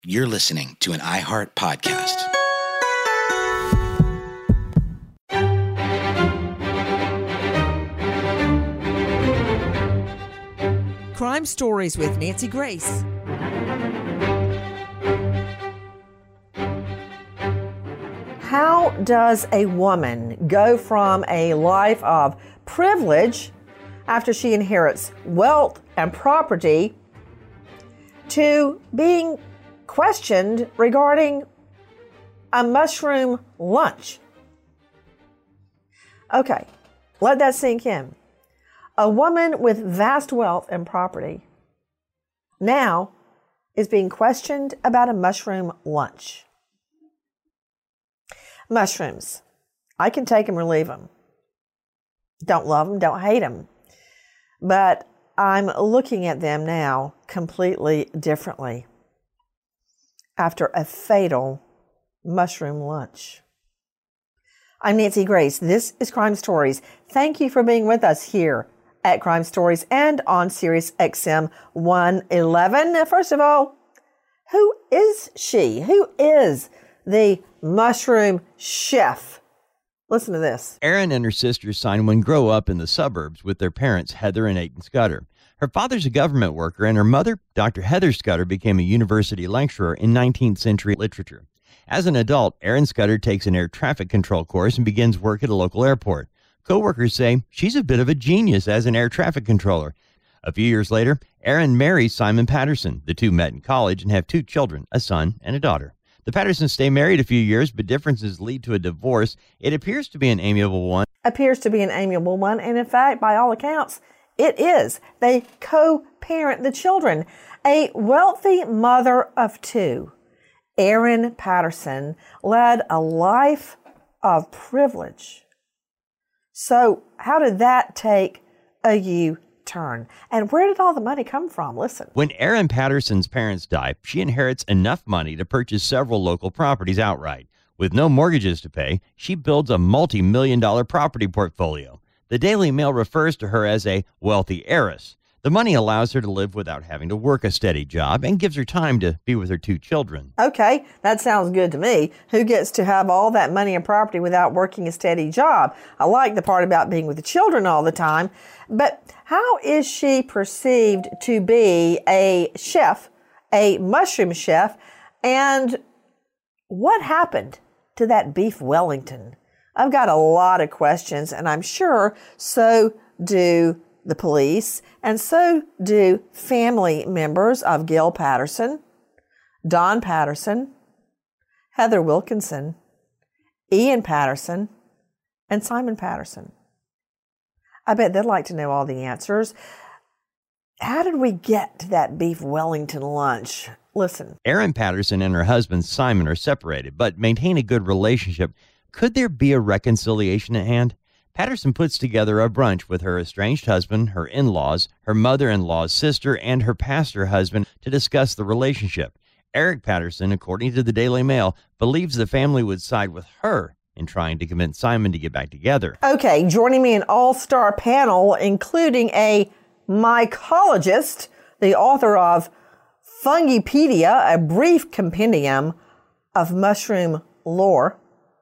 You're listening to an iHeart podcast. Crime Stories with Nancy Grace. How does a woman go from a life of privilege after she inherits wealth and property to being questioned regarding a mushroom lunch? Okay, let that sink in. A woman with vast wealth and property now is being questioned about a mushroom lunch. Mushrooms. I can take them or leave them. Don't love them, don't hate them. But I'm looking at them now completely differently after a fatal mushroom lunch. I'm Nancy Grace. This is Crime Stories. Thank you for being with us here at Crime Stories and on Sirius XM 111. Now, first of all, who is she? Who is the mushroom chef? Listen to this. Erin and her sister Simon grow up in the suburbs with their parents, Heather and Aidan Scudder. Her father's a government worker, and her mother, Dr. Heather Scudder, became a university lecturer in 19th century literature. As an adult, Erin Scudder takes an air traffic control course and begins work at a local airport. Co-workers say she's a bit of a genius as an air traffic controller. A few years later, Erin marries Simon Patterson. The two met in college and have two children, a son and a daughter. The Pattersons stay married a few years, but differences lead to a divorce. It appears to be an amiable one. And in fact, by all accounts, it is. They co-parent the children. A wealthy mother of two, Erin Patterson, led a life of privilege. So how did that take a U-turn? And where did all the money come from? Listen. When Erin Patterson's parents die, she inherits enough money to purchase several local properties outright. With no mortgages to pay, she builds a multi-million-dollar property portfolio. The Daily Mail refers to her as a wealthy heiress. The money allows her to live without having to work a steady job and gives her time to be with her two children. Okay, that sounds good to me. Who gets to have all that money and property without working a steady job? I like the part about being with the children all the time. But how is she perceived to be a chef, a mushroom chef? And what happened to that beef Wellington? I've got a lot of questions, and I'm sure so do the police, and so do family members of Gail Patterson, Don Patterson, Heather Wilkinson, Ian Patterson, and Simon Patterson. I bet they'd like to know all the answers. How did we get to that beef Wellington lunch? Listen. Erin Patterson and her husband Simon are separated, but maintain a good relationship. Could there be a reconciliation at hand? Patterson puts together a brunch with her estranged husband, her in-laws, her mother-in-law's sister, and her pastor husband to discuss the relationship. Eric Patterson, according to the Daily Mail, believes the family would side with her in trying to convince Simon to get back together. Okay, joining me an all-star panel, including a mycologist, the author of Fungipedia, a brief compendium of mushroom lore.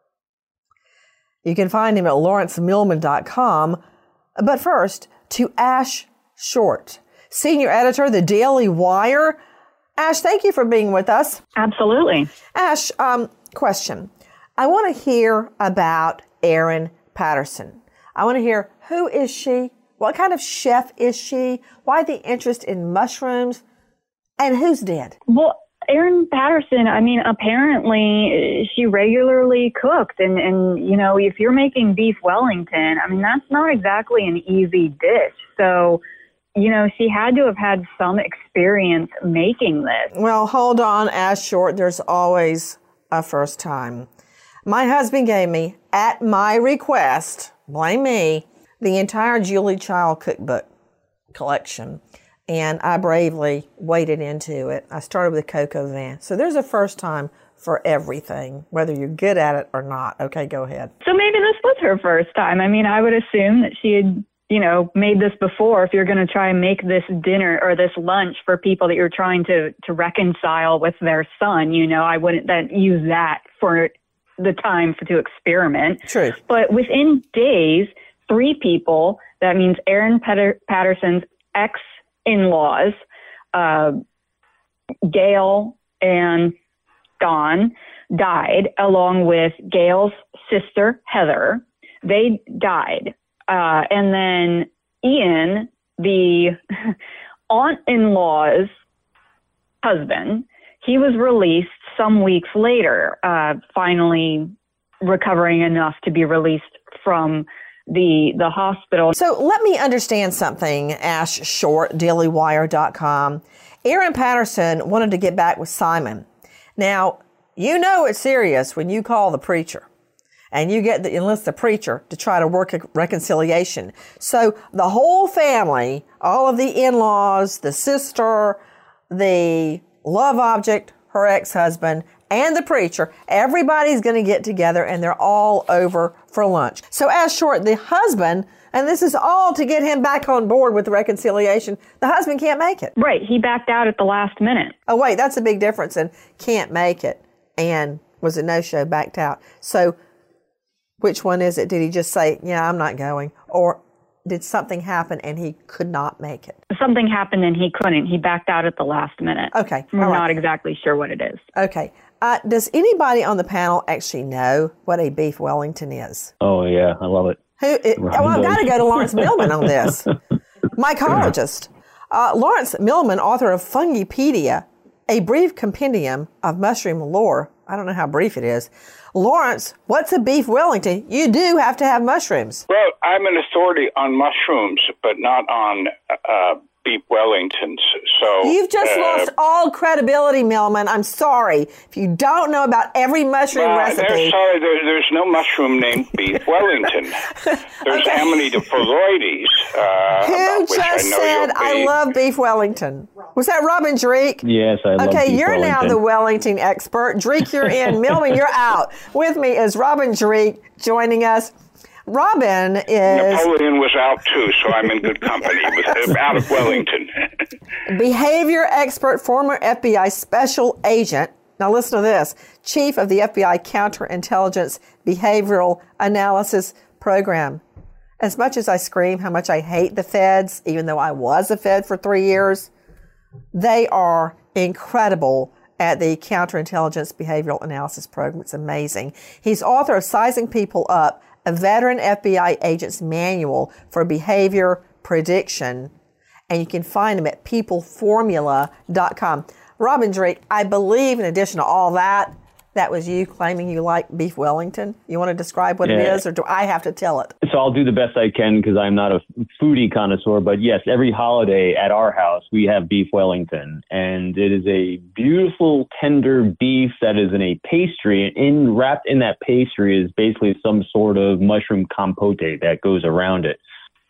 You can find him at lawrencemillman.com. But first, to Ash Short, senior editor, The Daily Wire. Ash, thank you for being with us. Absolutely. Ash, question. I want to hear about Erin Patterson. I want to hear, who is she? What kind of chef is she? Why the interest in mushrooms? And who's dead? Well, Erin Patterson, I mean, apparently she regularly cooked. And, you know, if you're making beef Wellington, I mean, that's not exactly an easy dish. So, you know, she had to have had some experience making this. Well, hold on, Ash Short. There's always a first time. My husband gave me, at my request, blame me, the entire Julie Child cookbook collection. And I bravely waded into it. I started with Coco Van. So there's a first time for everything, whether you're good at it or not. Okay, go ahead. So maybe this was her first time. I mean, I would assume that she had made this before. If you're going to try and make this dinner or this lunch for people that you're trying to reconcile with their son, I wouldn't then use that for the time to experiment. True. But within days, 3 people, that means Aaron Patterson's ex-in-laws, Gail and Don, died, along with Gail's sister, Heather. They died. And then Ian, the aunt-in-law's husband, he was released some weeks later, finally recovering enough to be released from the hospital. So let me understand something, Ash Short, DailyWire.com. Aaron Patterson wanted to get back with Simon. Now, it's serious when you call the preacher and you enlist the preacher to try to work a reconciliation. So the whole family, all of the in-laws, the sister, the love object, her ex-husband, and the preacher, everybody's going to get together and they're all over for lunch. So as Short, the husband, and this is all to get him back on board with the reconciliation, the husband can't make it. Right. He backed out at the last minute. Oh, wait, that's a big difference in can't make it and was a no-show, backed out. So which one is it? Did he just say, I'm not going? Or did something happen and he could not make it? Something happened and he couldn't. He backed out at the last minute. Okay. We're not exactly sure what it is. Okay. Does anybody on the panel actually know what a beef Wellington is? Oh, yeah. I love it. I've got to go to Lawrence Millman on this. Mycologist. Lawrence Millman, author of Fungipedia, a brief compendium of mushroom lore. I don't know how brief it is. Lawrence, what's a beef Wellington? You do have to have mushrooms. Well, I'm an authority on mushrooms, but not on beef Wellingtons. So you've just lost all credibility, Millman. I'm sorry. If you don't know about every mushroom recipe. There's no mushroom named beef Wellington. There's Amanita phalloides. Who just said I love beef Wellington? Was that Robin Dreek? Yes, I love beef Okay, you're Wellington. now the Wellington expert. Dreek, you're in. Millman, you're out. With me is Robin Dreek joining us. Robin is... Napoleon was out too, so I'm in good company out of Wellington. Behavior expert, former FBI special agent. Now listen to this. Chief of the FBI Counterintelligence Behavioral Analysis Program. As much as I scream how much I hate the feds, even though I was a fed for 3 years, they are incredible at the Counterintelligence Behavioral Analysis Program. It's amazing. He's author of Sizing People Up, a veteran FBI agent's manual for behavior prediction. And you can find him at peopleformula.com. Robin Dreek, I believe in addition to all that, that was you claiming you like beef Wellington. You want to describe what it is, or do I have to tell it? So I'll do the best I can because I'm not a foodie connoisseur. But yes, every holiday at our house, we have beef Wellington. And it is a beautiful, tender beef that is in a pastry. And wrapped in that pastry is basically some sort of mushroom compote that goes around it.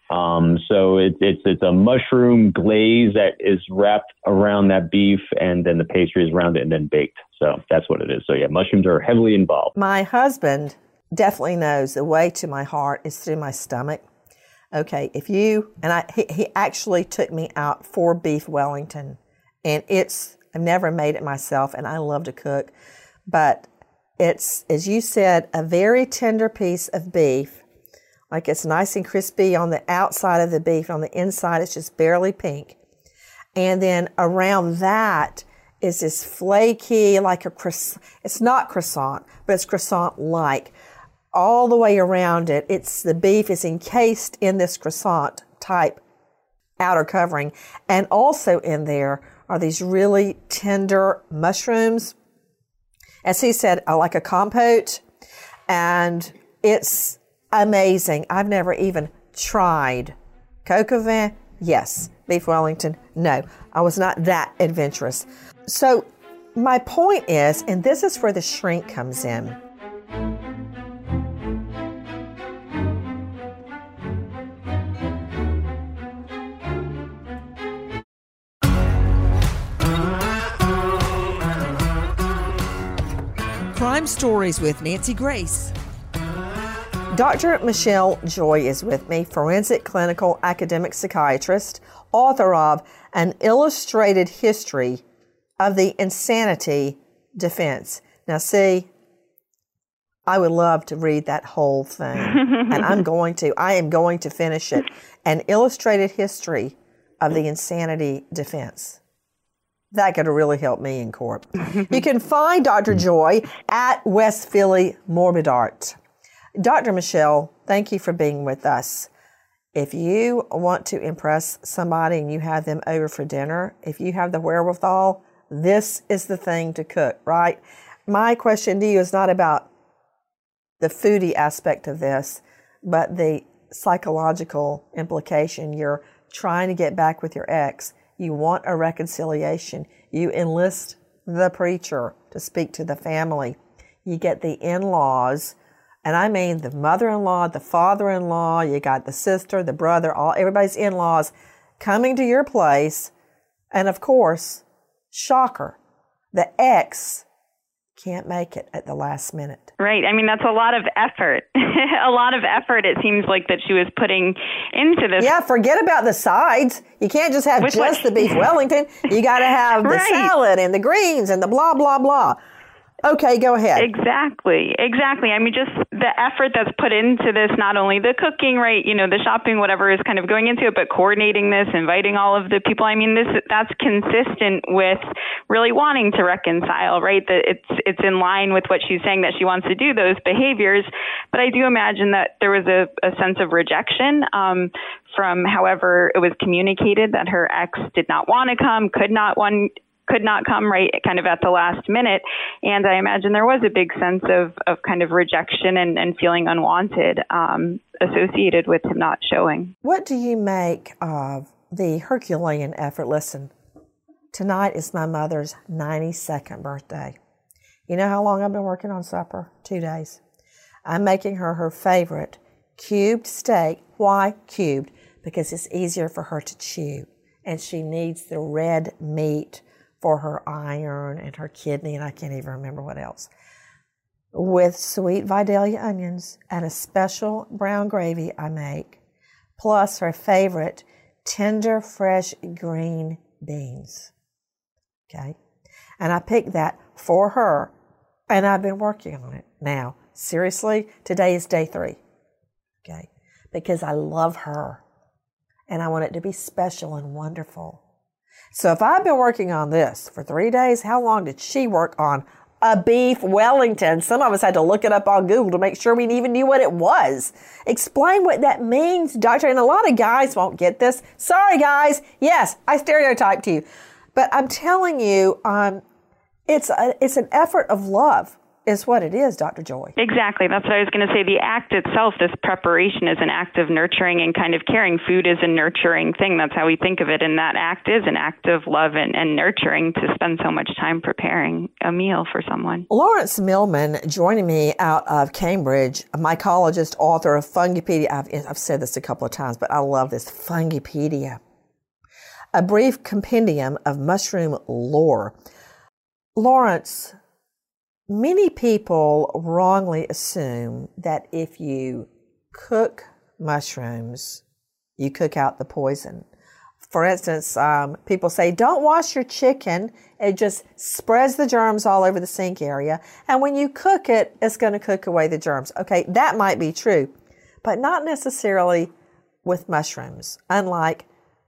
So it's a mushroom glaze that is wrapped around that beef, and then the pastry is around it and then baked. So that's what it is. So yeah, mushrooms are heavily involved. My husband definitely knows the way to my heart is through my stomach. Okay, he actually took me out for beef Wellington, and I've never made it myself, and I love to cook, but it's, as you said, a very tender piece of beef. Like it's nice and crispy on the outside of the beef. On the inside, it's just barely pink. And then around that is this flaky, like a croissant. It's not croissant, but it's croissant-like. All the way around it, the beef is encased in this croissant-type outer covering. And also in there are these really tender mushrooms. As he said, like a compote. And it's amazing. I've never even tried. Coq au vin, yes. Beef Wellington, no. I was not that adventurous. So my point is, and this is where the shrink comes in. Crime Stories with Nancy Grace. Dr. Michelle Joy is with me, forensic clinical academic psychiatrist, author of An Illustrated History of the Insanity Defense. Now, see, I would love to read that whole thing, and I am going to finish it. An Illustrated History of the Insanity Defense. That could really help me in court. You can find Dr. Joy at West Philly Morbid Art. Dr. Michelle, thank you for being with us. If you want to impress somebody and you have them over for dinner, if you have the wherewithal, this is the thing to cook, right? My question to you is not about the foodie aspect of this, but the psychological implication. You're trying to get back with your ex. You want a reconciliation. You enlist the preacher to speak to the family. You get the in-laws, and I mean the mother-in-law, the father-in-law, you got the sister, the brother, everybody's in-laws coming to your place. And of course, shocker, the ex can't make it at the last minute. Right. I mean, that's a lot of effort. A lot of effort, it seems like, that she was putting into this. Yeah, forget about the sides. You can't just have the beef Wellington. You got to have the salad and the greens and the blah, blah, blah. Okay, go ahead. Exactly. I mean, just the effort that's put into this, not only the cooking, right, the shopping, whatever is kind of going into it, but coordinating this, inviting all of the people. I mean, that's consistent with really wanting to reconcile, right? That it's in line with what she's saying, that she wants to do those behaviors. But I do imagine that there was a sense of rejection from however it was communicated, that her ex did not want to come, could not come, right, kind of at the last minute. And I imagine there was a big sense of kind of rejection and feeling unwanted associated with him not showing. What do you make of the Herculean effort? Listen, tonight is my mother's 92nd birthday. You know how long I've been working on supper? 2 days. I'm making her favorite cubed steak. Why cubed? Because it's easier for her to chew. And she needs the red meat for her iron and her kidney, and I can't even remember what else, with sweet Vidalia onions and a special brown gravy I make, plus her favorite tender, fresh green beans. Okay? And I picked that for her, and I've been working on it. Now, seriously, today is day 3. Okay? Because I love her, and I want it to be special and wonderful. So if I've been working on this for 3 days, how long did she work on a beef Wellington? Some of us had to look it up on Google to make sure we even knew what it was. Explain what that means, doctor. And a lot of guys won't get this. Sorry, guys. Yes, I stereotyped you. But I'm telling you, it's an effort of love is what it is, Dr. Joy. Exactly. That's what I was going to say. The act itself, this preparation, is an act of nurturing and kind of caring. Food is a nurturing thing. That's how we think of it. And that act is an act of love and nurturing, to spend so much time preparing a meal for someone. Lawrence Millman joining me out of Cambridge, a mycologist, author of Fungipedia. I've said this a couple of times, but I love this, Fungipedia, a brief compendium of mushroom lore. Lawrence, many people wrongly assume that if you cook mushrooms, you cook out the poison. For instance, people say, don't wash your chicken. It just spreads the germs all over the sink area. And when you cook it, it's going to cook away the germs. Okay, that might be true, but not necessarily with mushrooms. Unlike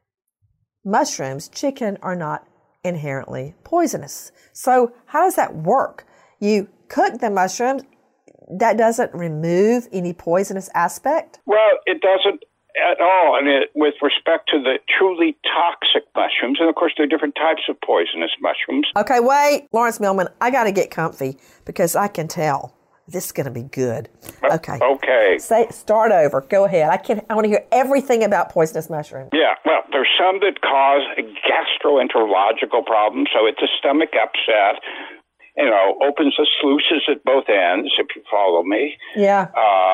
mushrooms, chicken are not inherently poisonous. So how does that work? You cook the mushrooms, that doesn't remove any poisonous aspect? Well, it doesn't at all. And with respect to the truly toxic mushrooms, and of course there are different types of poisonous mushrooms. Okay, wait, Lawrence Millman, I got to get comfy because I can tell this is going to be good. Okay. Okay. Start over. Go ahead. I want to hear everything about poisonous mushrooms. Yeah, well, there's some that cause gastroenterological problems, so it's a stomach upset. Opens the sluices at both ends, if you follow me. Yeah.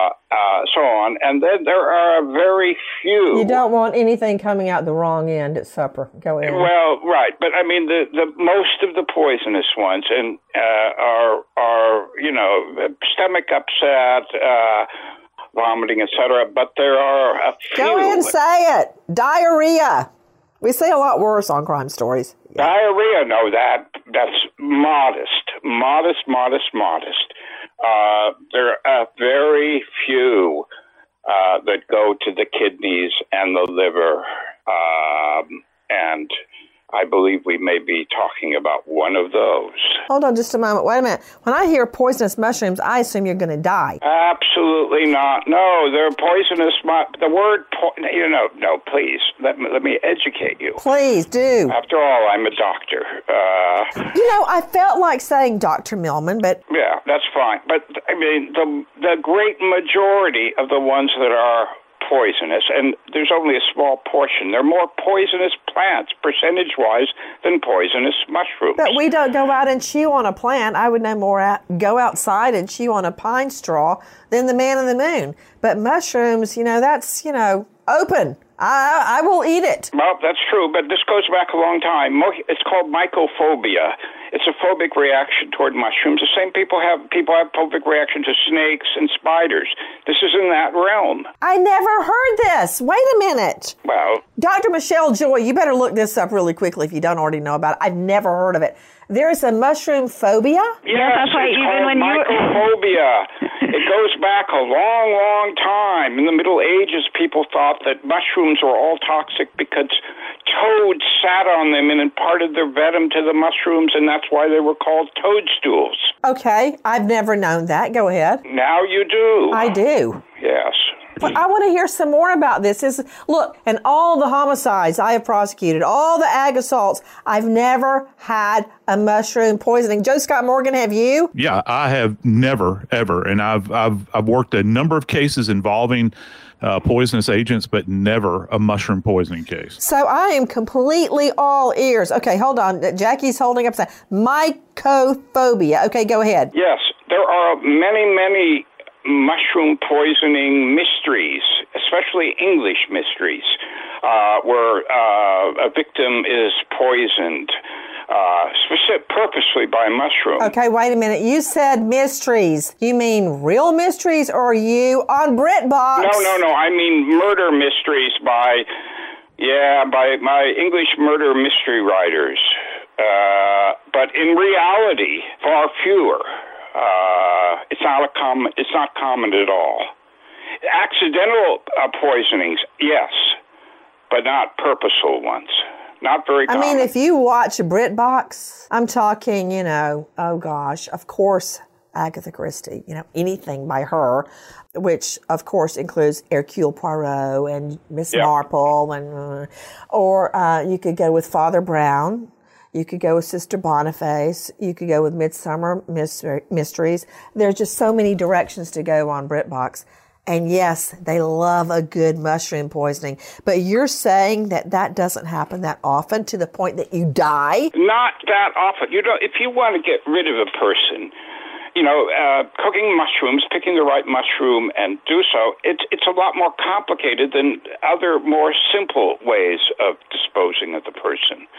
So on. And then there are very few. You don't want anything coming out the wrong end at supper. Go ahead. Well, right. But I mean, the most of the poisonous ones are stomach upset, vomiting, etc. But there are a few. Go ahead and say it. Diarrhea. We say a lot worse on Crime Stories. Diarrhea, no, that's modest. There are very few that go to the kidneys and the liver, and I believe we may be talking about one of those. Hold on just a moment. Wait a minute. When I hear poisonous mushrooms, I assume you're going to die. Absolutely not. No, they're poisonous. The word, no, please, let me educate you. Please do. After all, I'm a doctor. I felt like saying Dr. Millman, but... Yeah, that's fine. But, I mean, the great majority of the ones that are poisonous, and there's only a small portion. They're more poisonous plants, percentage-wise, than poisonous mushrooms. But we don't go out and chew on a plant. I would no more go outside and chew on a pine straw than the man in the moon. But mushrooms, that's, open. I will eat it. Well, that's true, but this goes back a long time. It's called mycophobia. It's a phobic reaction toward mushrooms. The same people have phobic reaction to snakes and spiders. This is in that realm. I never heard this. Wait a minute. Well, Dr. Michelle Joy, you better look this up really quickly if you don't already know about it. I've never heard of it. There's a mushroom phobia? Yes, that's right. It's Even called when mycophobia. It goes back a long, long time. In the Middle Ages, people thought that mushrooms were all toxic because toads sat on them and imparted their venom to the mushrooms, and that's why they were called toadstools. Okay, I've never known that. Go ahead. Now you do. I do. Yes. But I want to hear some more about this. Look, and all the homicides I have prosecuted, all the ag assaults, I've never had a mushroom poisoning. Joe Scott Morgan, have you? Yeah, I have never, ever. And I've worked a number of cases involving poisonous agents, but never a mushroom poisoning case. So I am completely all ears. Okay, hold on. Jackie's holding up saying mycophobia. Okay, go ahead. Yes, there are many mushroom poisoning mysteries, especially English mysteries, where a victim is poisoned purposely by mushrooms. Okay, wait a minute. You said mysteries. You mean real mysteries, or are you on BritBox? No. I mean murder mysteries by my English murder mystery writers. But in reality, far fewer. It's not common at all. Accidental poisonings, yes, but not purposeful ones. Not very common. I mean, if you watch BritBox, I'm talking, oh gosh, of course, Agatha Christie, anything by her, which of course includes Hercule Poirot and Miss Marple, and or you could go with Father Brown. You could go with Sister Boniface. You could go with Midsummer Mysteries. There's just so many directions to go on BritBox. And yes, they love a good mushroom poisoning. But you're saying that doesn't happen that often to the point that you die? Not that often. If you want to get rid of a person, cooking mushrooms, picking the right mushroom and do so, it's a lot more complicated than other more simple ways of disposing of the person.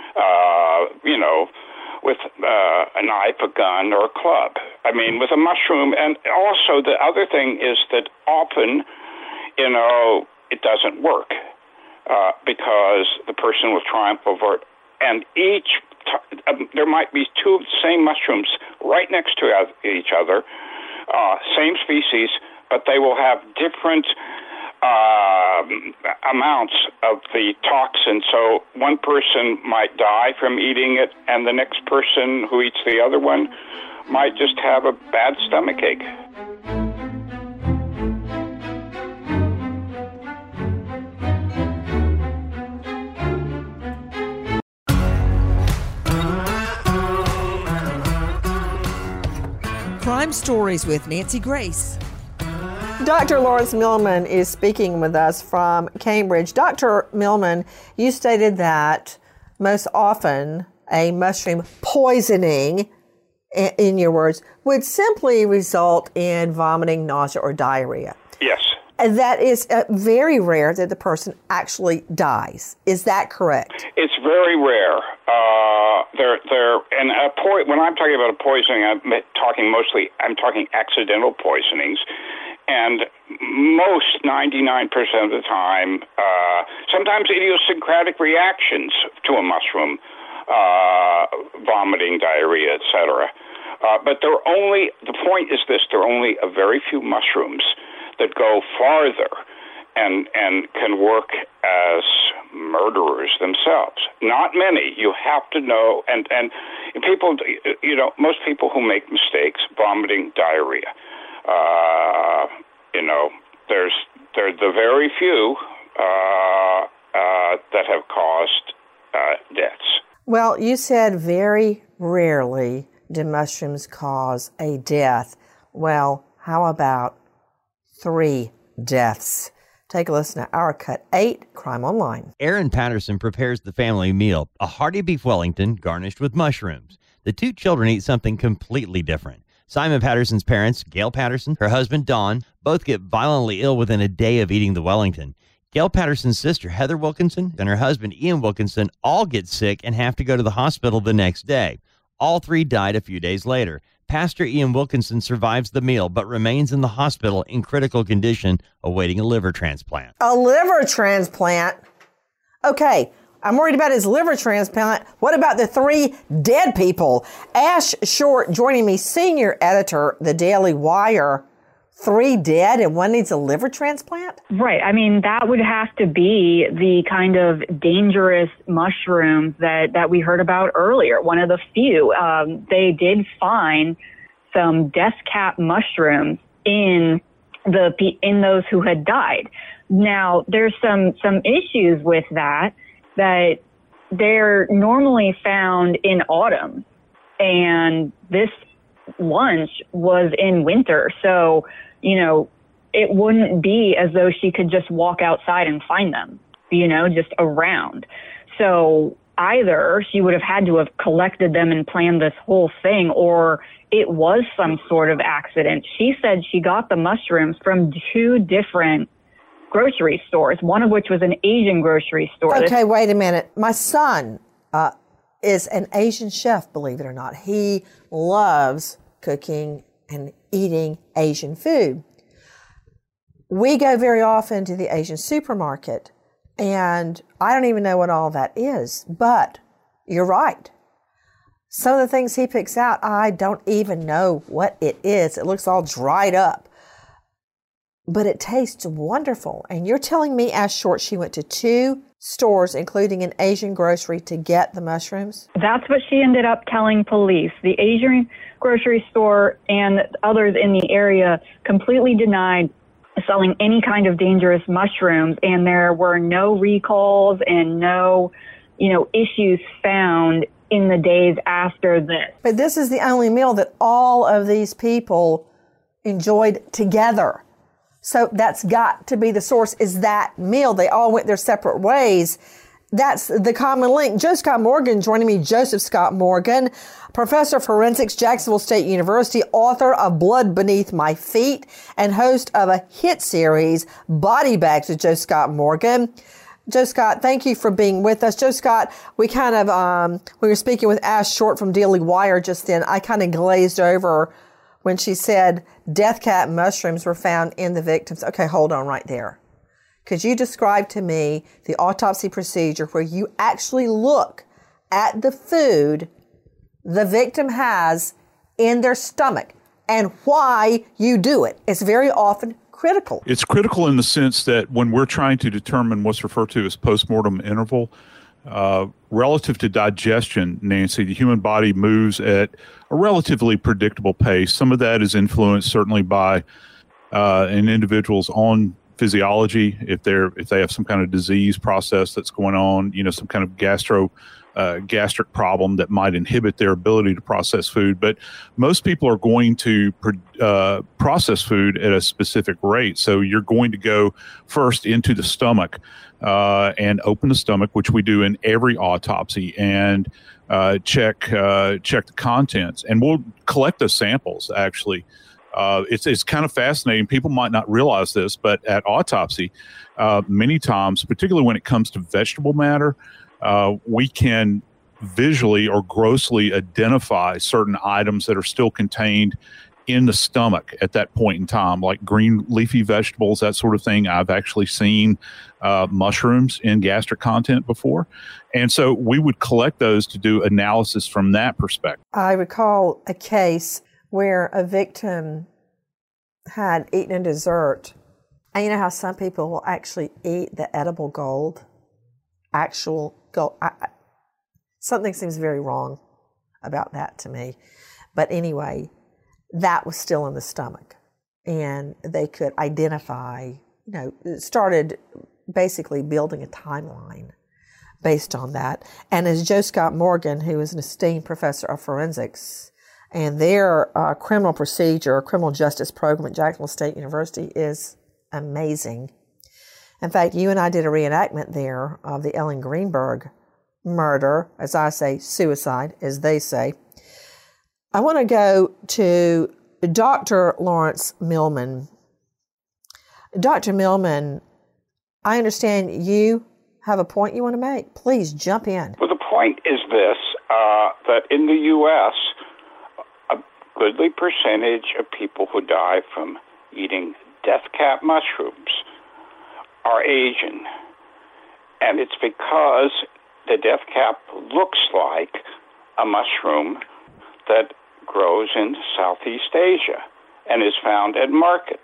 With a knife, a gun, or a club. I mean, with a mushroom. And also the other thing is that often, it doesn't work because the person will triumph over it. And there might be two of the same mushrooms right next to each other, same species, but they will have different amounts of the toxin. So one person might die from eating it, and the next person who eats the other one might just have a bad stomachache. Crime Stories with Nancy Grace. Dr. Lawrence Millman is speaking with us from Cambridge. Dr. Millman, you stated that most often a mushroom poisoning, in your words, would simply result in vomiting, nausea, or diarrhea. Yes. And that is very rare that the person actually dies. Is that correct? It's very rare. When I'm talking about a poisoning, I'm talking accidental poisonings. And most 99% of the time, sometimes idiosyncratic reactions to a mushroom, vomiting, diarrhea, etc. But the point is this, there are only a very few mushrooms that go farther and can work as murderers themselves. Not many. You have to know, and people, most people who make mistakes, vomiting, diarrhea, there's the very few that have caused deaths. Well, you said very rarely do mushrooms cause a death. Well, how about 3 deaths? Take a listen to our Cut 8, Crime Online. Aaron Patterson prepares the family meal, a hearty beef Wellington garnished with mushrooms. The 2 children eat something completely different. Simon Patterson's parents, Gail Patterson, her husband, Dawn, both get violently ill within a day of eating the Wellington. Gail Patterson's sister, Heather Wilkinson, and her husband, Ian Wilkinson, all get sick and have to go to the hospital the next day. All 3 died a few days later. Pastor Ian Wilkinson survives the meal but remains in the hospital in critical condition, awaiting a liver transplant. A liver transplant? Okay, I'm worried about his liver transplant. What about the 3 dead people? Ash Short joining me, senior editor, The Daily Wire. 3 dead and 1 needs a liver transplant? Right. I mean, that would have to be the kind of dangerous mushrooms that we heard about earlier. One of the few. They did find some death cap mushrooms in those who had died. Now, there's some issues with that they're normally found in autumn, and this lunch was in winter. So, it wouldn't be as though she could just walk outside and find them, just around. So either she would have had to have collected them and planned this whole thing, or it was some sort of accident. She said she got the mushrooms from 2 different grocery stores, one of which was an Asian grocery store. Okay, wait a minute. My son is an Asian chef, believe it or not. He loves cooking and eating Asian food. We go very often to the Asian supermarket, and I don't even know what all that is, but you're right. Some of the things he picks out, I don't even know what it is. It looks all dried up, but it tastes wonderful. And you're telling me, Ash Short, she went to 2 stores, including an Asian grocery, to get the mushrooms? That's what she ended up telling police. The Asian grocery store and others in the area completely denied selling any kind of dangerous mushrooms, and there were no recalls and no, issues found in the days after this. But this is the only meal that all of these people enjoyed together. So that's got to be the source, is that meal. They all went their separate ways. That's the common link. Joe Scott Morgan joining me, Joseph Scott Morgan, professor of forensics, Jacksonville State University, author of Blood Beneath My Feet, and host of a hit series, Body Bags with Joe Scott Morgan. Joe Scott, thank you for being with us. Joe Scott, we were speaking with Ash Short from Daily Wire just then. I kind of glazed over when she said death cap mushrooms were found in the victims. Okay, hold on right there. Could you describe to me the autopsy procedure where you actually look at the food the victim has in their stomach and why you do it? It's very often critical. It's critical in the sense that when we're trying to determine what's referred to as postmortem interval, relative to digestion, Nancy, the human body moves at a relatively predictable pace. Some of that is influenced certainly by an individual's own physiology, if they have some kind of disease process that's going on, some kind of gastric problem that might inhibit their ability to process food. But most people are going to process food at a specific rate. So you're going to go first into the stomach and open the stomach, which we do in every autopsy, and check the contents. And we'll collect those samples, actually. It's kind of fascinating. People might not realize this, but at autopsy, many times, particularly when it comes to vegetable matter, we can visually or grossly identify certain items that are still contained in the stomach at that point in time, like green leafy vegetables, that sort of thing. I've actually seen mushrooms in gastric content before. And so we would collect those to do analysis from that perspective. I recall a case where a victim had eaten a dessert. And you know how some people will actually eat the edible gold? Actual gold. Something seems very wrong about that to me. But anyway, that was still in the stomach. And they could identify, started basically building a timeline based on that. And as Joe Scott Morgan, who is an esteemed professor of forensics, and their criminal justice program at Jacksonville State University is amazing. In fact, you and I did a reenactment there of the Ellen Greenberg murder, as I say, suicide, as they say. I want to go to Dr. Lawrence Millman. Dr. Millman, I understand you have a point you want to make. Please jump in. Well, the point is this, that in the U.S., a goodly percentage of people who die from eating death cap mushrooms are Asian. And it's because the death cap looks like a mushroom that grows in Southeast Asia and is found at markets.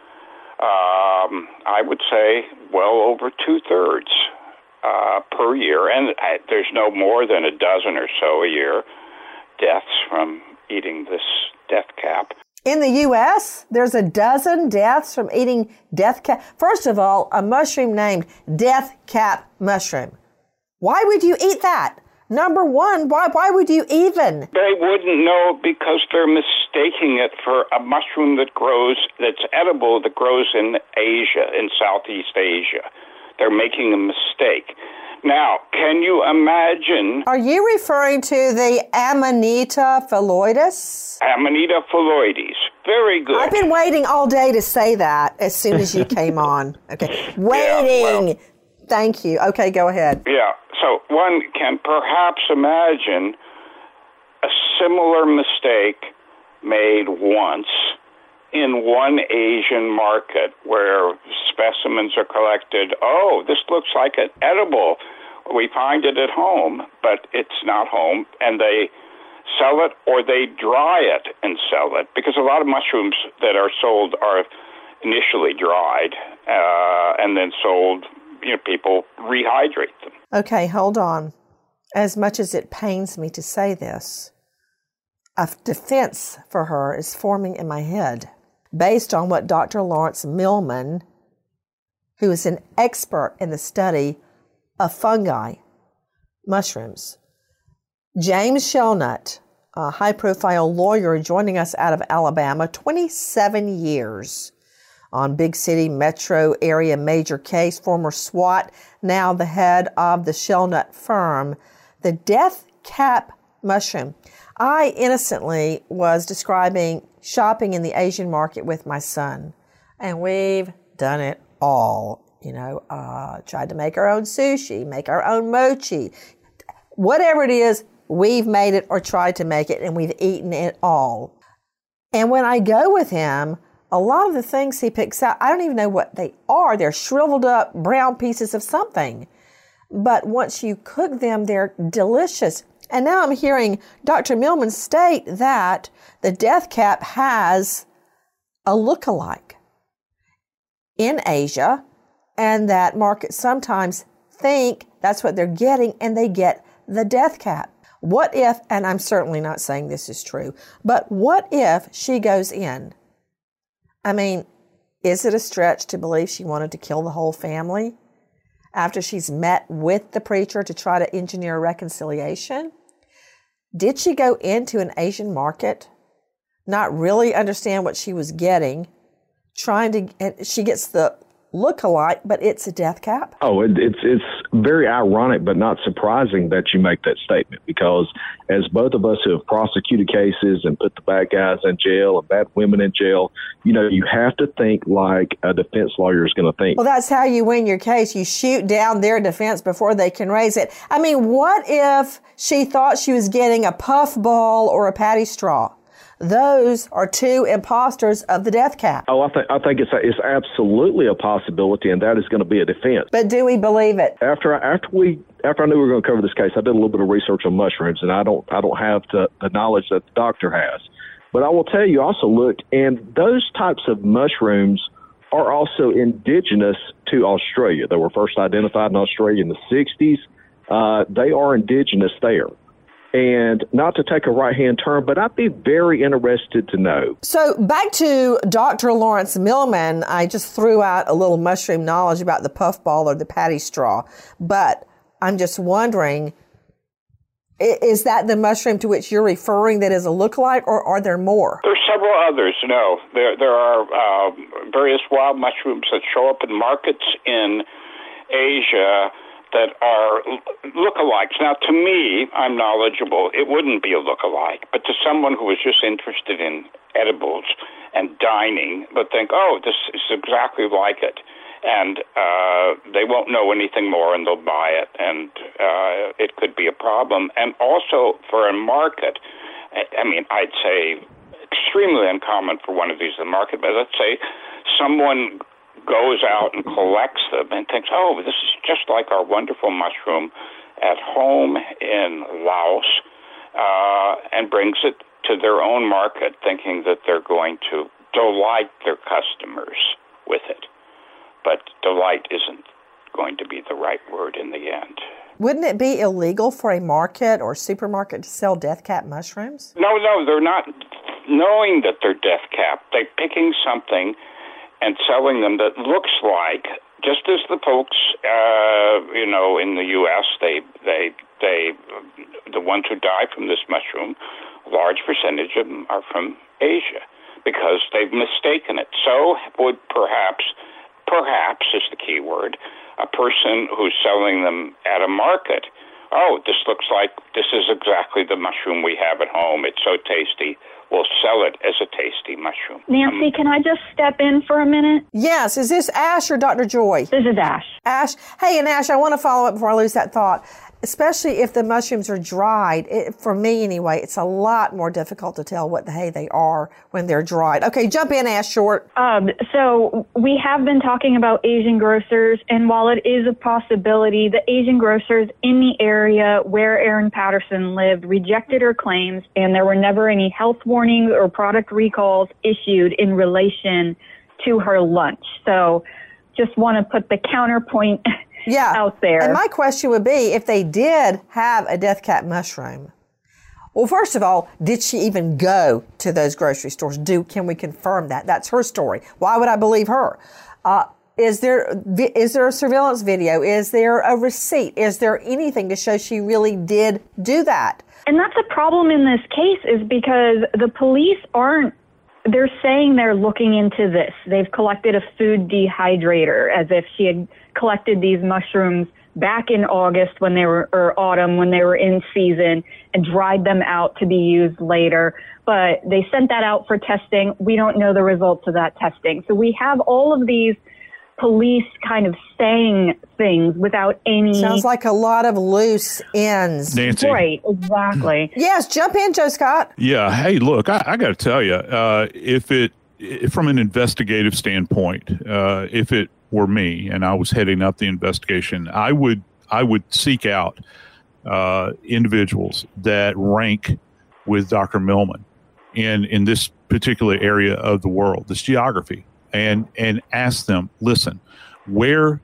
I would say well over 2/3 per year, and there's no more than a dozen or so a year deaths from eating this death cap. In the U.S., there's a dozen deaths from eating death cap. First of all, a mushroom named death cap mushroom. Why would you eat that? Number one, why would you even? They wouldn't know because they're mistaking it for a mushroom that's edible, that grows in Asia, in Southeast Asia. They're making a mistake. Now, can you imagine? Are you referring to the Amanita phalloides? Amanita phalloides. Very good. I've been waiting all day to say that as soon as you came on. Okay. Waiting. Yeah, thank you. Okay, go ahead. Yeah. So one can perhaps imagine a similar mistake made once in one Asian market where specimens are collected. Oh, this looks like an edible. We find it at home, but it's not home, and they sell it or they dry it and sell it, because a lot of mushrooms that are sold are initially dried and then sold. People rehydrate them. Okay, hold on. As much as it pains me to say this, a defense for her is forming in my head based on what Dr. Lawrence Millman, who is an expert in the study of fungi, mushrooms, James Shelnut, a high-profile lawyer joining us out of Alabama, 27 years on big city metro area major case, former SWAT, now the head of the Shelnut firm. The death cap mushroom. I innocently was describing shopping in the Asian market with my son, and we've done it all. Tried to make our own sushi, make our own mochi. Whatever it is, we've made it or tried to make it, and we've eaten it all. And when I go with him, a lot of the things he picks out, I don't even know what they are. They're shriveled up brown pieces of something. But once you cook them, they're delicious. And now I'm hearing Dr. Millman state that the death cap has a look-alike in Asia, and that markets sometimes think that's what they're getting, and they get the death cap. What if, and I'm certainly not saying this is true, but what if she goes in? I mean, is it a stretch to believe she wanted to kill the whole family after she's met with the preacher to try to engineer a reconciliation? Did she go into an Asian market, not really understand what she was getting, and she gets the look-alike, but it's a death cap? Oh, it's very ironic, but not surprising that you make that statement, because as both of us who have prosecuted cases and put the bad guys in jail and bad women in jail, you have to think like a defense lawyer is going to think. Well, that's how you win your case. You shoot down their defense before they can raise it. I mean, what if she thought she was getting a puff ball or a patty straw? those are two imposters of the death cap. Oh, I think it's absolutely a possibility, and that is going to be a defense. But do we believe it? After I knew we were going to cover this case, I did a little bit of research on mushrooms, and I don't have the knowledge that the doctor has. But I will tell you, also looked, and those types of mushrooms are also indigenous to Australia. They were first identified in Australia in the 60s. They are indigenous there. And not to take a right-hand turn, but I'd be very interested to know. So back to Dr. Lawrence Millman, I just threw out a little mushroom knowledge about the puffball or the patty straw. But I'm just wondering, is that the mushroom to which you're referring that is a lookalike, or are there more? There are several others, no. There are various wild mushrooms that show up in markets in Asia that are lookalikes. Now, to me, I'm knowledgeable. It wouldn't be a lookalike, but to someone who is just interested in edibles and dining, but think, oh, this is exactly like it, and they won't know anything more, and they'll buy it, and it could be a problem. And also for a market, I mean, I'd say extremely uncommon for one of these in the market, but let's say someone goes out and collects them and thinks, oh, this is just like our wonderful mushroom at home in Laos, and brings it to their own market thinking that they're going to delight their customers with it. But delight isn't going to be the right word in the end. Wouldn't it be illegal for a market or supermarket to sell death cap mushrooms? No, they're not. Knowing that they're death cap, they're picking something and selling them that looks like, just as the folks, in the U.S., they the ones who die from this mushroom, a large percentage of them are from Asia because they've mistaken it. So would perhaps is the key word, a person who's selling them at a market, this is exactly the mushroom we have at home. It's so tasty. We'll sell it as a tasty mushroom. Nancy, can I just step in for a minute? Yes. Is this Ash or Dr. Joy? This is Ash. Ash. Hey, and Ash, I want to follow up before I lose that thought. Especially if the mushrooms are dried, for me anyway, it's a lot more difficult to tell what the hay they are when they're dried. Okay, jump in, Ash Short. So we have been talking about Asian grocers, and while it is a possibility, the Asian grocers in the area where Erin Patterson lived rejected her claims, and there were never any health warnings or product recalls issued in relation to her lunch. So just want to put the counterpoint out there. And my question would be, if they did have a death cap mushroom, well, first of all, did she even go to those grocery stores? Can we confirm that? That's her story. Why would I believe her? Is there a surveillance video? Is there a receipt? Is there anything to show she really did do that? And that's a problem in this case, is because the police they're saying they're looking into this. They've collected a food dehydrator as if she had collected these mushrooms back in August or autumn when they were in season and dried them out to be used later. But they sent that out for testing. We don't know the results of that testing. So we have all of these police kind of saying things without any... Sounds like a lot of loose ends. Nancy. Right, exactly. Yes, jump in, Joe Scott. Yeah. Hey, look, I got to tell you, if from an investigative standpoint, if it were me and I was heading up the investigation, I would seek out individuals that rank with Dr. Millman in this particular area of the world, this geography, and ask them, listen, where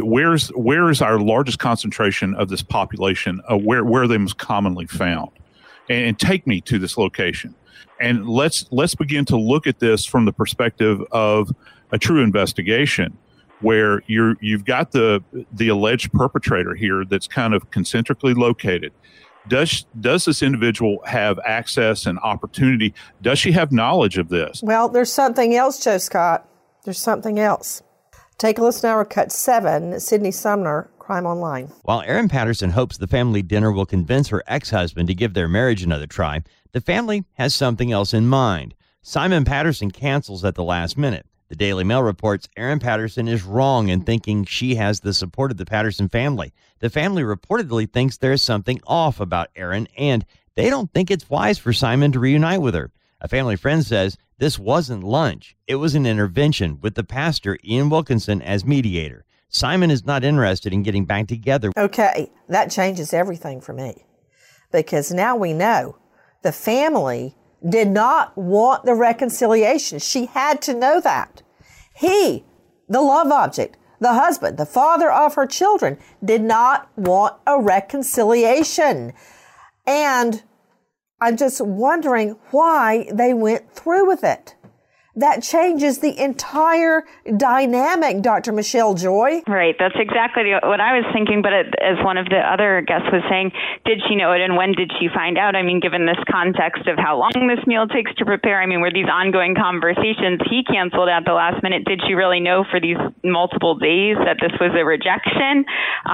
is our largest concentration of this population? Where are they most commonly found? And take me to this location. And let's begin to look at this from the perspective of a true investigation, where you've got the alleged perpetrator here that's kind of concentrically located. Does this individual have access and opportunity? Does she have knowledge of this? Well, there's something else, Joe Scott. There's something else. Take a listen to our Cut 7, Sydney Sumner, Crime Online. While Erin Patterson hopes the family dinner will convince her ex-husband to give their marriage another try, the family has something else in mind. Simon Patterson cancels at the last minute. The Daily Mail reports Erin Patterson is wrong in thinking she has the support of the Patterson family. The family reportedly thinks there's something off about Erin, and they don't think it's wise for Simon to reunite with her. A family friend says this wasn't lunch. It was an intervention with the pastor, Ian Wilkinson, as mediator. Simon is not interested in getting back together. Okay, that changes everything for me, because now we know the family did not want the reconciliation. She had to know that. He, the love object, the husband, the father of her children, did not want a reconciliation. And I'm just wondering why they went through with it. That changes the entire dynamic, Dr. Michelle Joy. Right. That's exactly what I was thinking. But as one of the other guests was saying, did she know it and when did she find out? I mean, given this context of how long this meal takes to prepare, I mean, were these ongoing conversations he canceled at the last minute? Did she really know for these multiple days that this was a rejection?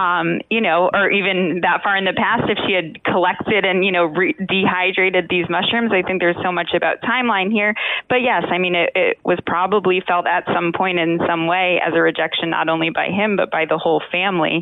Or even that far in the past, if she had collected and, dehydrated these mushrooms, I think there's so much about timeline here. But yes, I mean, it was probably felt at some point in some way as a rejection, not only by him, but by the whole family.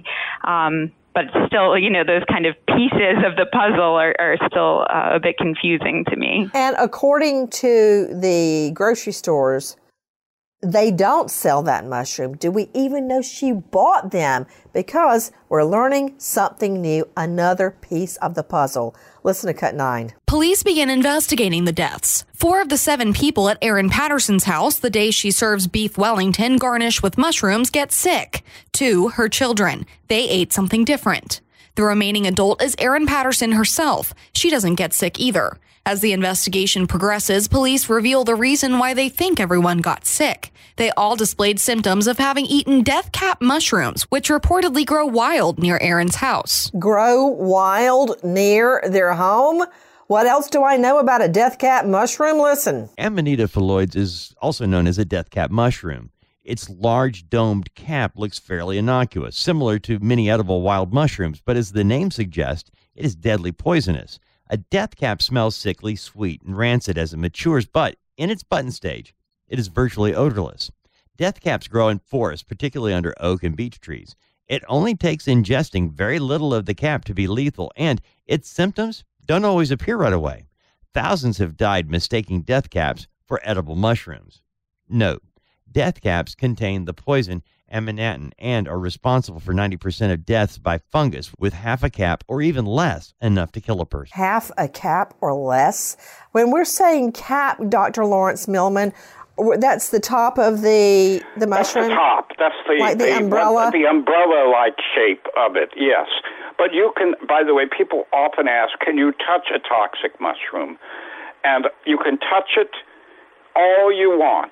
But still, those kind of pieces of the puzzle are still a bit confusing to me. And according to the grocery stores, they don't sell that mushroom. Do we even know she bought them? Because we're learning something new, another piece of the puzzle. Listen to Cut 9. Police begin investigating the deaths. 4 of the 7 people at Erin Patterson's house the day she serves beef Wellington garnished with mushrooms get sick. 2, her children. They ate something different. The remaining adult is Erin Patterson herself. She doesn't get sick either. As the investigation progresses, police reveal the reason why they think everyone got sick. They all displayed symptoms of having eaten death cap mushrooms, which reportedly grow wild near Erin's house. Grow wild near their home? What else do I know about a death cap mushroom? Listen. Amanita phalloides is also known as a death cap mushroom. Its large domed cap looks fairly innocuous, similar to many edible wild mushrooms, but as the name suggests, it is deadly poisonous. A death cap smells sickly, sweet, and rancid as it matures, but in its button stage, it is virtually odorless. Death caps grow in forests, particularly under oak and beech trees. It only takes ingesting very little of the cap to be lethal, and its symptoms don't always appear right away. Thousands have died mistaking death caps for edible mushrooms. Note, death caps contain the poison amanitin and are responsible for 90% of deaths by fungus, with half a cap or even less enough to kill a person. Half a cap or less? When we're saying cap, Dr. Lawrence Millman, that's the top of the mushroom? That's the top. That's the umbrella? The umbrella-like shape of it, yes. But you can, by the way, people often ask, can you touch a toxic mushroom? And you can touch it all you want.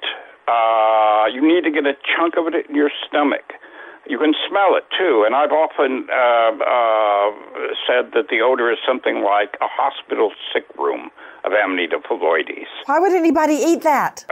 You need to get a chunk of it in your stomach. You can smell it, too. And I've often said that the odor is something like a hospital sick room of Amanita phalloides. Why would anybody eat that?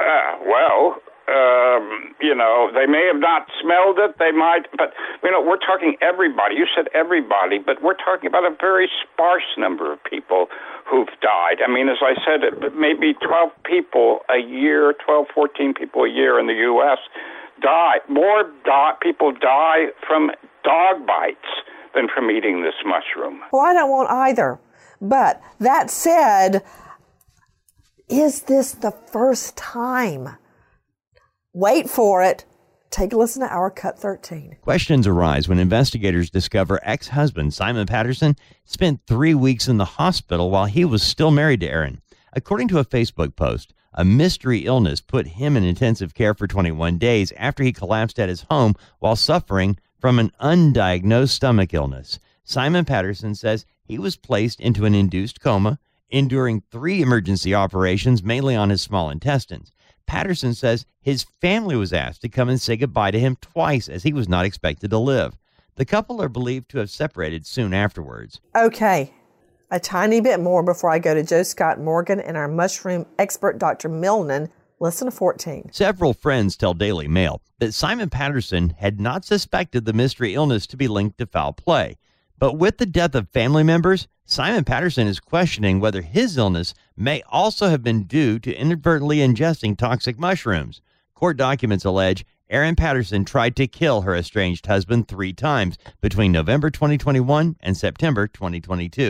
They may have not smelled it. They might, but, we're talking everybody. You said everybody, but we're talking about a very sparse number of people who've died. I mean, as I said, maybe 12 people a year, 12, 14 people a year in the U.S. die. More people die from dog bites than from eating this mushroom. Well, I don't want either. But that said, is this the first time? Wait for it. Take a listen to our Cut 13. Questions arise when investigators discover ex-husband Simon Patterson spent 3 weeks in the hospital while he was still married to Erin. According to a Facebook post, a mystery illness put him in intensive care for 21 days after he collapsed at his home while suffering from an undiagnosed stomach illness. Simon Patterson says he was placed into an induced coma, enduring 3 emergency operations, mainly on his small intestines. Patterson says his family was asked to come and say goodbye to him twice as he was not expected to live. The couple are believed to have separated soon afterwards. Okay, a tiny bit more before I go to Joe Scott Morgan and our mushroom expert, Dr. Milnen. Listen to 14. Several friends tell Daily Mail that Simon Patterson had not suspected the mystery illness to be linked to foul play. But with the death of family members, Simon Patterson is questioning whether his illness may also have been due to inadvertently ingesting toxic mushrooms. Court documents allege Erin Patterson tried to kill her estranged husband 3 times between November 2021 and September 2022.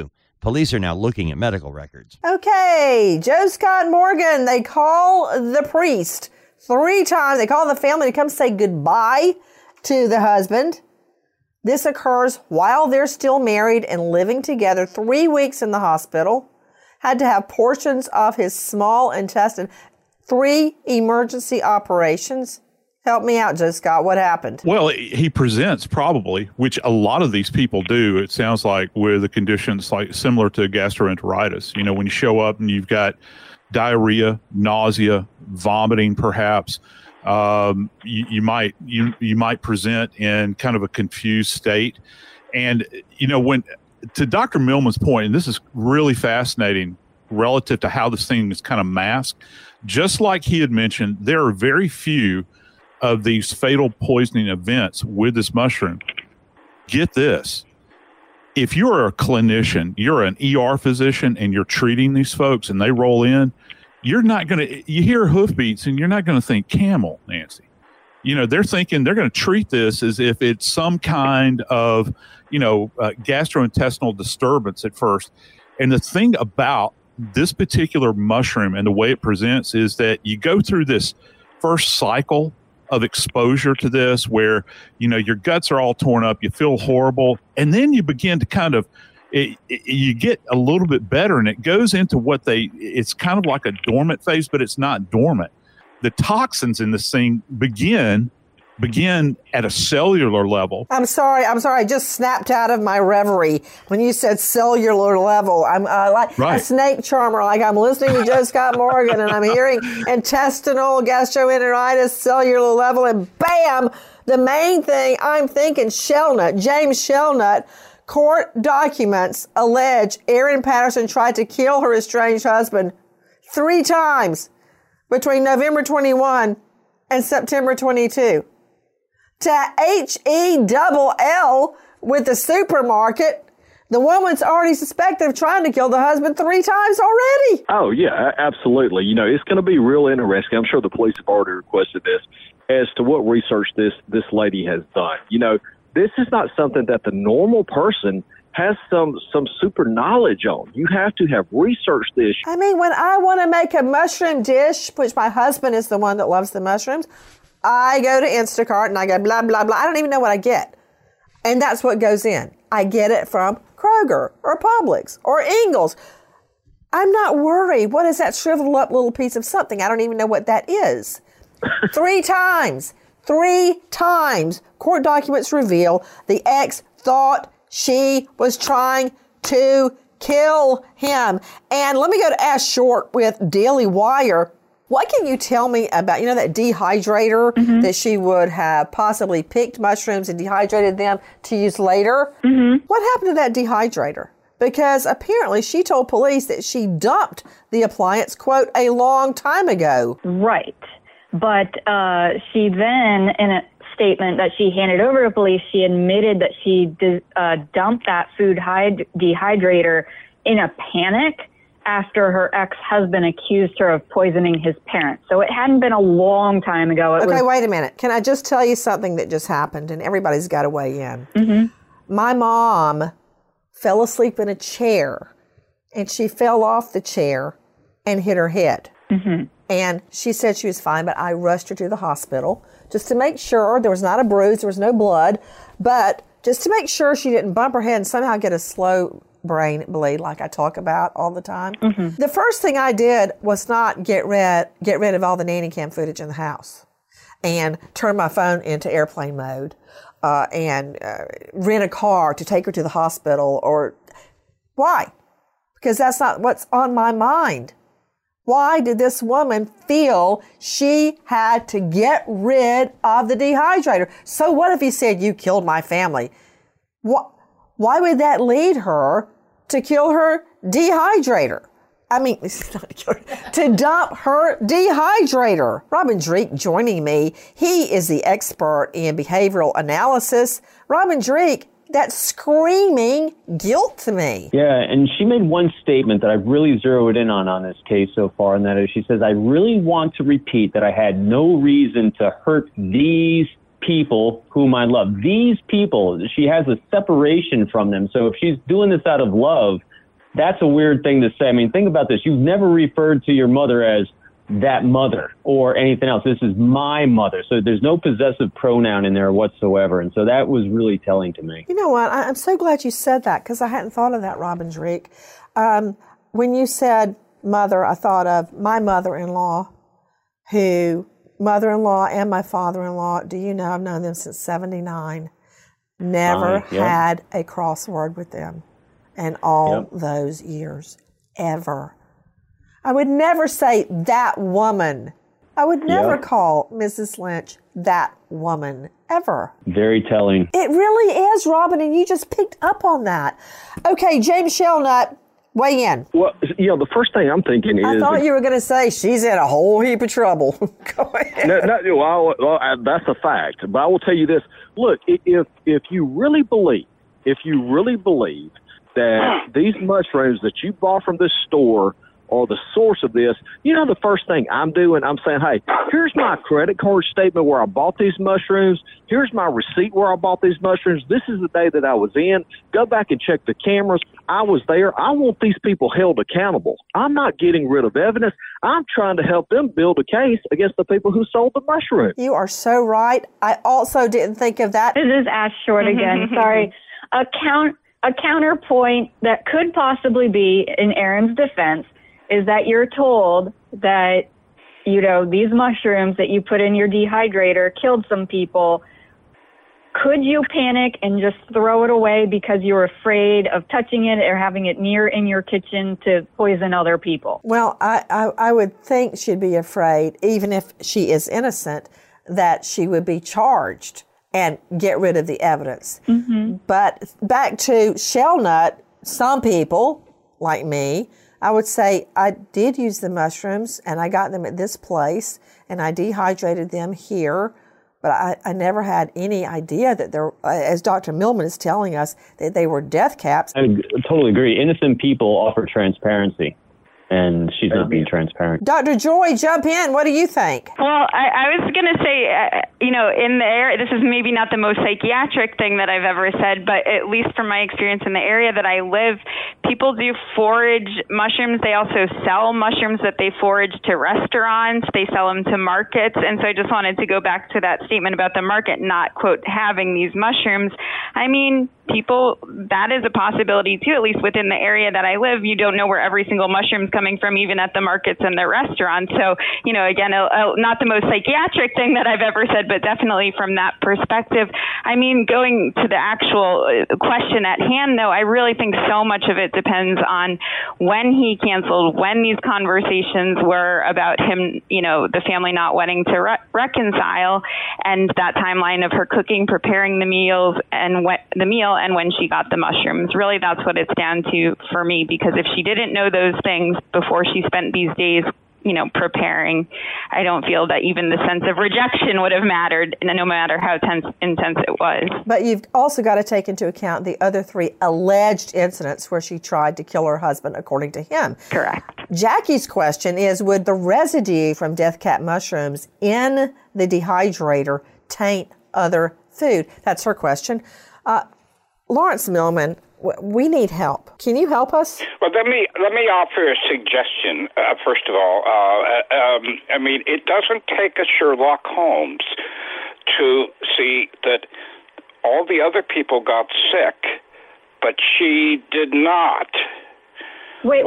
Police are now looking at medical records. Okay, Joe Scott Morgan, they call the priest 3 times. They call the family to come say goodbye to the husband. This occurs while they're still married and living together. 3 weeks in the hospital. Had to have portions of his small intestine. 3 emergency operations. Help me out, Joe Scott. What happened? Well, he presents probably, which a lot of these people do, it sounds like, with the conditions like similar to gastroenteritis. You know, when you show up and you've got diarrhea, nausea, vomiting, perhaps, you might present in kind of a confused state. And, you know, when to Dr. Millman's point, and this is really fascinating relative to how this thing is kind of masked, just like he had mentioned, there are very few of these fatal poisoning events with this mushroom. Get this. If you're a clinician, you're an ER physician and you're treating these folks and they roll in, you're not going to, you hear hoofbeats and you're not going to think camel, Nancy. You know, they're thinking they're going to treat this as if it's some kind of, gastrointestinal disturbance at first. And the thing about this particular mushroom and the way it presents is that you go through this first cycle of exposure to this where, you know, your guts are all torn up, you feel horrible, and then you begin to kind of, you get a little bit better, and it goes into it's kind of like a dormant phase, but it's not dormant. The toxins in this thing begin at a cellular level. I'm sorry. I just snapped out of my reverie when you said cellular level. I'm like a snake charmer. Like I'm listening to Joe Scott Morgan and I'm hearing intestinal gastroenteritis, cellular level, and bam, the main thing I'm thinking, Shelnut, James Shelnut. Court documents allege Erin Patterson tried to kill her estranged husband 3 times between November 21 and September 22. To HELL with the supermarket, the woman's already suspected of trying to kill the husband 3 times already. Oh, yeah, absolutely. You know, it's going to be real interesting. I'm sure the police have already requested this as to what research this lady has done. You know, this is not something that the normal person has some super knowledge on. You have to have researched this. I mean, when I want to make a mushroom dish, which my husband is the one that loves the mushrooms, I go to Instacart and I go blah, blah, blah. I don't even know what I get. And that's what goes in. I get it from Kroger or Publix or Ingles. I'm not worried. What is that shriveled up little piece of something? I don't even know what that is. 3 times. 3 times. Court documents reveal the ex thought she was trying to kill him. And let me go to Ash Short with Daily Wire. What can you tell me about, that dehydrator that she would have possibly picked mushrooms and dehydrated them to use later? Mm-hmm. What happened to that dehydrator? Because apparently she told police that she dumped the appliance, quote, a long time ago. Right. But she then, in a statement that she handed over to police, she admitted that she dumped that food dehydrator in a panic after her ex-husband accused her of poisoning his parents. So it hadn't been a long time ago. Wait a minute. Can I just tell you something that just happened? And everybody's got to weigh in. Mm-hmm. My mom fell asleep in a chair, and she fell off the chair and hit her head. Mm-hmm. And she said she was fine, but I rushed her to the hospital just to make sure there was not a bruise, there was no blood, but just to make sure she didn't bump her head and somehow get a slow brain bleed like I talk about all the time. Mm-hmm. The first thing I did was not get rid of all the nanny cam footage in the house and turn my phone into airplane mode and rent a car to take her to the hospital. Or why? Because that's not what's on my mind. Why did this woman feel she had to get rid of the dehydrator? So what if he said, you killed my family? Why would that lead her to kill her dehydrator? I mean, to dump her dehydrator. Robin Dreeke joining me. He is the expert in behavioral analysis. Robin Dreeke, that's screaming guilt to me. Yeah, and she made one statement that I've really zeroed in on this case so far, and that is she says, I really want to repeat that I had no reason to hurt these people whom I love. These people, she has a separation from them. So if she's doing this out of love, that's a weird thing to say. I mean, think about this. You've never referred to your mother as that mother or anything else. This is my mother. So there's no possessive pronoun in there whatsoever. And so that was really telling to me. You know what? I'm so glad you said that because I hadn't thought of that, Robin Dreek. When you said mother, I thought of my mother-in-law, mother-in-law and my father-in-law, do you know, I've known them since 79. Never had a crossword with them in all those years, ever. I would never say that woman. I would never call Mrs. Lynch that woman, ever. Very telling. It really is, Robin, and you just picked up on that. Okay, James Shelnut, weigh in. Well, the first thing I'm thinking is... I thought you were going to say she's in a whole heap of trouble. Go ahead. That's a fact. But I will tell you this. Look, if you really believe that these mushrooms that you bought from this store are the source of this, the first thing I'm doing, I'm saying, hey, here's my credit card statement where I bought these mushrooms. Here's my receipt where I bought these mushrooms. This is the day that I was in. Go back and check the cameras. I was there. I want these people held accountable. I'm not getting rid of evidence. I'm trying to help them build a case against the people who sold the mushrooms. You are so right. I also didn't think of that. This is Ash Short again. Sorry. A counterpoint that could possibly be in Aaron's defense is that you're told that, these mushrooms that you put in your dehydrator killed some people. Could you panic and just throw it away because you're afraid of touching it or having it near in your kitchen to poison other people? Well, I would think she'd be afraid, even if she is innocent, that she would be charged and get rid of the evidence. Mm-hmm. But back to Shelnut, some people, like me, I would say I did use the mushrooms and I got them at this place and I dehydrated them here, but I never had any idea that as Dr. Millman is telling us, that they were death caps. I totally agree. Innocent people offer transparency, and she's not being transparent. Dr. Joy, jump in. What do you think? Well, I was going to say, in the area, this is maybe not the most psychiatric thing that I've ever said, but at least from my experience in the area that I live, people do forage mushrooms. They also sell mushrooms that they forage to restaurants. They sell them to markets. And so I just wanted to go back to that statement about the market not, quote, having these mushrooms. I mean, people, that is a possibility too, at least within the area that I live. You don't know where every single mushroom's coming from, even at the markets and the restaurants. So, again, not the most psychiatric thing that I've ever said, but definitely from that perspective. I mean, going to the actual question at hand, though, I really think so much of it depends on when he canceled, when these conversations were about him, the family not wanting to reconcile, and that timeline of her cooking, preparing the meals, and when she got the mushrooms. Really, that's what it's down to for me, because if she didn't know those things before she spent these days, preparing, I don't feel that even the sense of rejection would have mattered, no matter how intense it was. But you've also got to take into account the other 3 alleged incidents where she tried to kill her husband, according to him. Correct. Jackie's question is, would the residue from death cap mushrooms in the dehydrator taint other food? That's her question. Lawrence Millman, we need help. Can you help us? Well, let me offer a suggestion. First of all, it doesn't take a Sherlock Holmes to see that all the other people got sick, but she did not. Wait,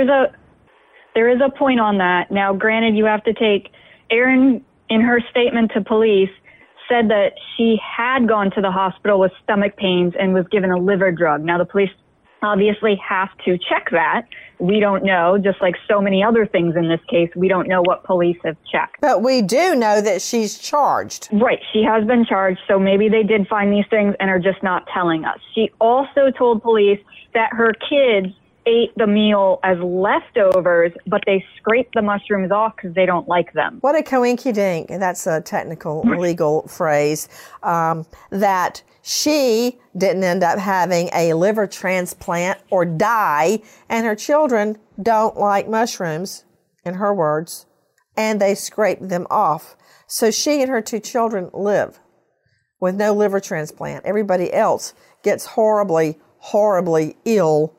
there is a point on that. Now, granted, you have to take Erin in her statement to police said that she had gone to the hospital with stomach pains and was given a liver drug. Now, the police obviously have to check that. We don't know, just like so many other things in this case, we don't know what police have checked. But we do know that she's charged. Right, she has been charged, so maybe they did find these things and are just not telling us. She also told police that her kids ate the meal as leftovers, but they scraped the mushrooms off because they don't like them. What a coinkydink, and that's a technical legal phrase, that she didn't end up having a liver transplant or die, and her children don't like mushrooms, in her words, and they scraped them off. So she and her 2 children live with no liver transplant. Everybody else gets horribly, horribly ill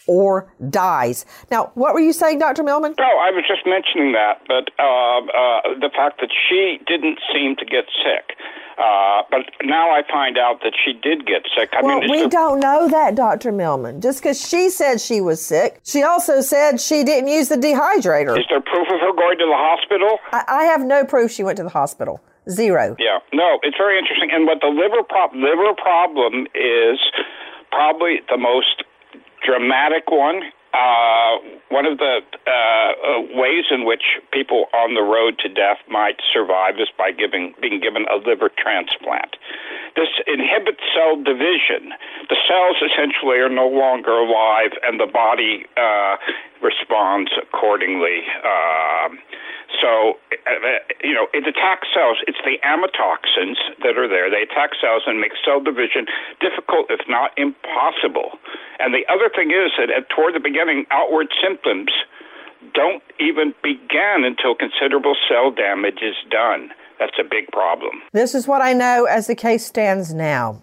or dies. Now, what were you saying, Dr. Millman? No, I was just mentioning that, but the fact that she didn't seem to get sick. But now I find out that she did get sick. We don't know that, Dr. Millman. Just because she said she was sick, she also said she didn't use the dehydrator. Is there proof of her going to the hospital? I have no proof she went to the hospital. Zero. Yeah. No, it's very interesting. And what the liver problem is probably the most dramatic one. One of the ways in which people on the road to death might survive is by being given a liver transplant. This inhibits cell division. The cells essentially are no longer alive, and the body responds accordingly. So, it attacks cells. It's the amatoxins that are there. They attack cells and make cell division difficult, if not impossible. And the other thing is that toward the beginning, outward symptoms don't even begin until considerable cell damage is done. That's a big problem. This is what I know as the case stands now.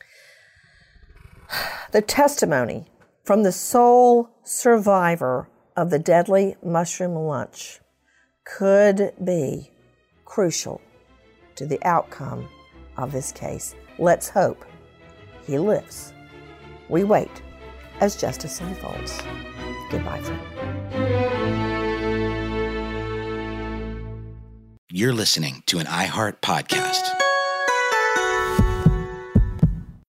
The testimony from the sole survivor of the deadly mushroom lunch could be crucial to the outcome of this case. Let's hope he lives. We wait as justice unfolds. Goodbye, friend. You're listening to an iHeart podcast.